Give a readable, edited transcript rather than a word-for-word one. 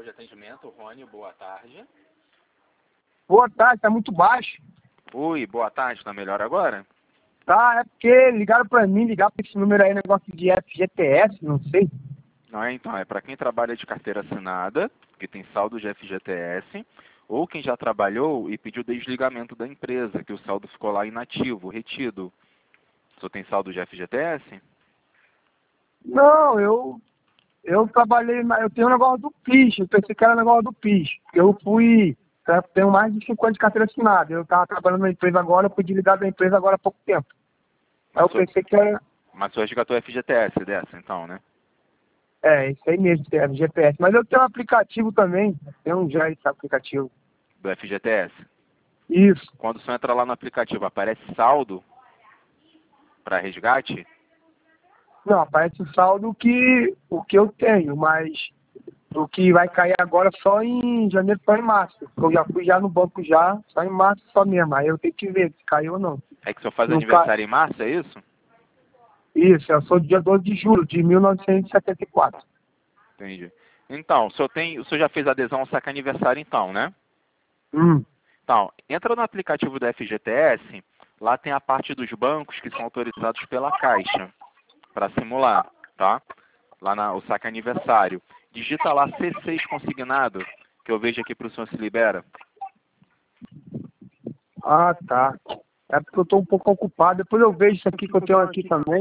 central de atendimento, Rony, boa tarde. Boa tarde, tá muito baixo. Oi, boa tarde, tá melhor agora? Tá, é porque ligaram pra mim, ligaram pra esse número aí, negócio de FGTS, não sei. Não, então, é para quem trabalha de carteira assinada, que tem saldo de FGTS, ou quem já trabalhou e pediu desligamento da empresa, que o saldo ficou lá inativo, retido. O senhor tem saldo de FGTS? Não, eu trabalhei, eu tenho um negócio do PIS, eu pensei que era negócio do PIS. Tenho mais de 5 anos de carteira assinada. Eu tava trabalhando na empresa agora, eu fui desligado da empresa agora há pouco tempo. Aí eu pensei que era. Mas o senhor resgatou FGTS dessa, então, né? Isso aí mesmo, tem FGTS. Mas eu tenho um aplicativo também, tenho já esse aplicativo. Do FGTS. Isso. Quando o senhor entra lá no aplicativo, aparece saldo para resgate? Não, aparece o saldo o que eu tenho, mas o que vai cair agora só em janeiro, só em março. Eu já fui já no banco já, só em março só mesmo. Aí eu tenho que ver se caiu ou não. É que o senhor faz Não aniversário em março, é isso? Isso, eu sou dia 12 de julho de 1974. Entendi. Então, o senhor já fez adesão ao saque aniversário então, né? Hum. Então, entra no aplicativo do FGTS, lá tem a parte dos bancos que são autorizados pela Caixa para simular, tá? Lá o saque aniversário. Digita lá C6 consignado, que eu vejo aqui para o senhor se libera. Ah, tá. É porque eu tô um pouco ocupado. Depois eu vejo isso aqui que eu tenho aqui também.